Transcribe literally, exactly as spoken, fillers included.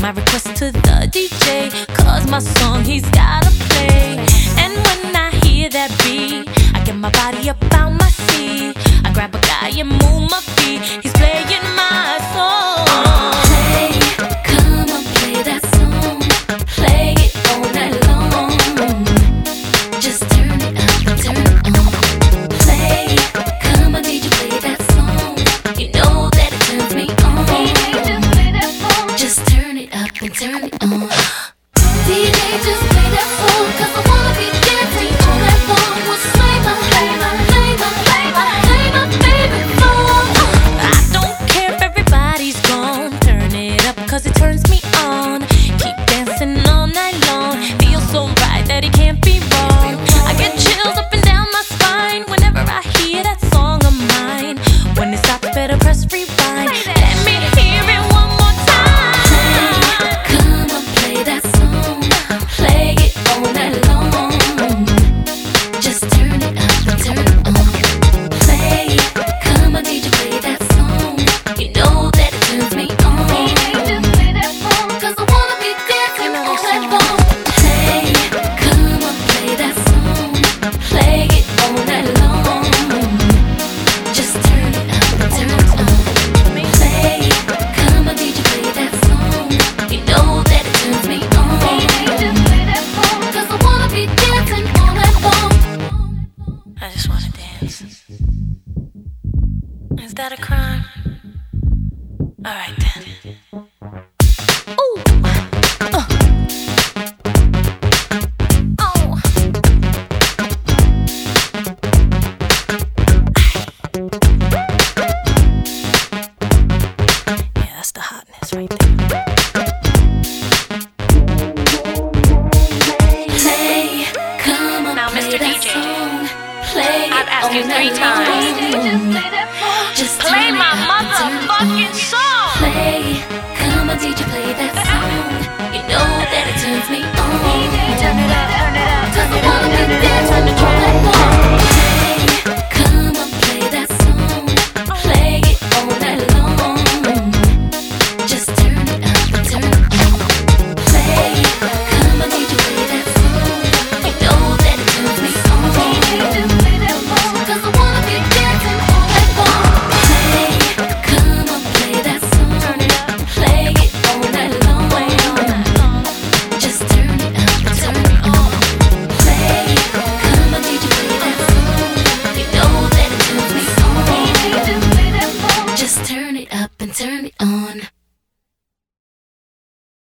my request to the D J, cause my song he's gotta play. And when I hear that beat, I get my body up out my seat. I grab a guy and move my feet. He's playing my song. Play, come on, play that song. Play it all night long. Just turn it up, turn it on. Play, come on, D J, play that song. You know that it turns me on. Just turn it up and turn it on. D J, just play that song, cause I wanna be dancing all night long. Well, play my, play my, play my, play my, play my favorite song. I don't care if everybody's gone. Turn it up cause it turns me on. Keep dancing all night long. Feels so right that it can't be wrong. I get chills up and down my spine whenever I hear that song of mine. When it stops, better press rewind. Let me hear it one more time. Play, come on, play that song. Play it all night long. Just turn it up and turn it on. Play, come on, D J, play that song. You know that it turns me on. Cause I wanna be dancing all night long. Play, come on, play that song. Play it all night long. Just turn it up and turn it on. Play, come on, D J, play that song. You know that it turns me on. Cause I wanna be dancing all night long. I just wanna dance. Is that a crime? Alright then.